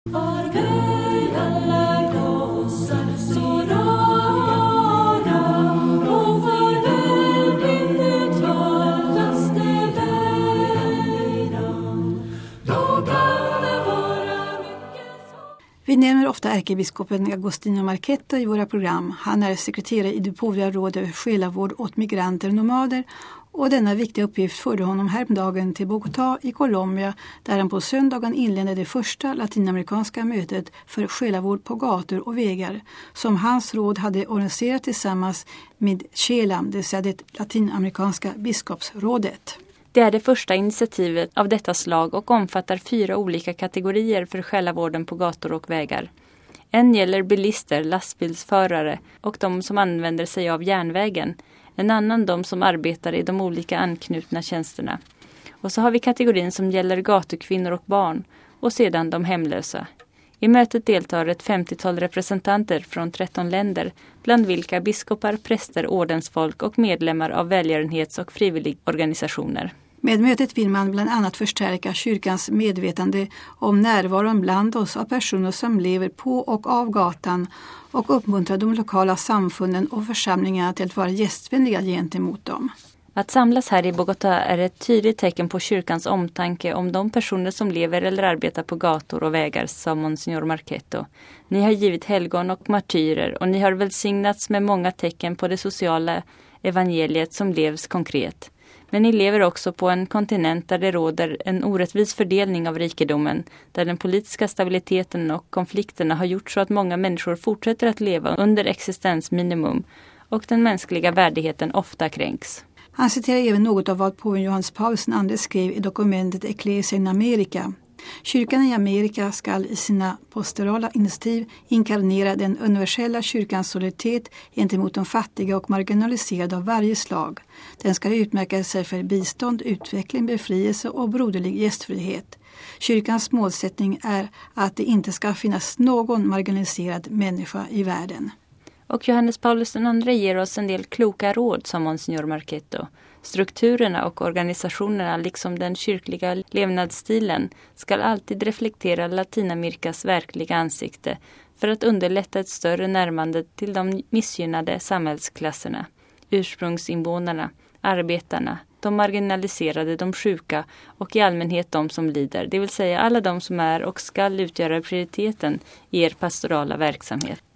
Vi nämner ofta ärkebiskopen Agostino Marchetto i våra program. Han är sekreterare i det påviga rådet för själavård åt migranter och nomader, och denna viktiga uppgift förde honom häromdagen till Bogotá i Colombia, där han på söndagen inledde det första latinamerikanska mötet för själavård på gator och vägar, som hans råd hade organiserat tillsammans med CHELAM, det vill säga det latinamerikanska biskopsrådet. Det är det första initiativet av detta slag och omfattar 4 olika kategorier för själavården på gator och vägar. En gäller bilister, lastbilsförare och de som använder sig av järnvägen. En annan de som arbetar i de olika anknutna tjänsterna. Och så har vi kategorin som gäller gatukvinnor och barn, och sedan de hemlösa. I mötet deltar ett 50-tal representanter från 13 länder, bland vilka biskopar, präster, ordensfolk och medlemmar av välgörenhets- och frivilligorganisationer. Med mötet vill man bland annat förstärka kyrkans medvetande om närvaron bland oss av personer som lever på och av gatan, och uppmuntra de lokala samfunden och församlingarna till att vara gästvänliga gentemot dem. Att samlas här i Bogotá är ett tydligt tecken på kyrkans omtanke om de personer som lever eller arbetar på gator och vägar, sa Monsignor Marchetto. Ni har givit helgon och martyrer, och ni har välsignats med många tecken på det sociala evangeliet som levs konkret. Men ni lever också på en kontinent där det råder en orättvis fördelning av rikedomen, där den politiska stabiliteten och konflikterna har gjort så att många människor fortsätter att leva under existensminimum, och den mänskliga värdigheten ofta kränks. Han citerar även något av vad påven Johannes Paulus II skrev i dokumentet Ecclesia in America. Kyrkan i Amerika skall i sina pastorala initiativ inkarnera den universella kyrkans solidaritet gentemot de fattiga och marginaliserade av varje slag. Den ska utmärka sig för bistånd, utveckling, befrielse och broderlig gästfrihet. Kyrkans målsättning är att det inte ska finnas någon marginaliserad människa i världen. Och Johannes Paulus II ger oss en del kloka råd, som Monsignor Marchetto. Strukturerna och organisationerna, liksom den kyrkliga levnadsstilen, ska alltid reflektera Latinamerikas verkliga ansikte för att underlätta ett större närmande till de missgynnade samhällsklasserna, ursprungsinvånarna, arbetarna, de marginaliserade, de sjuka och i allmänhet de som lider, det vill säga alla de som är och ska utgöra prioriteten i er pastorala verksamhet.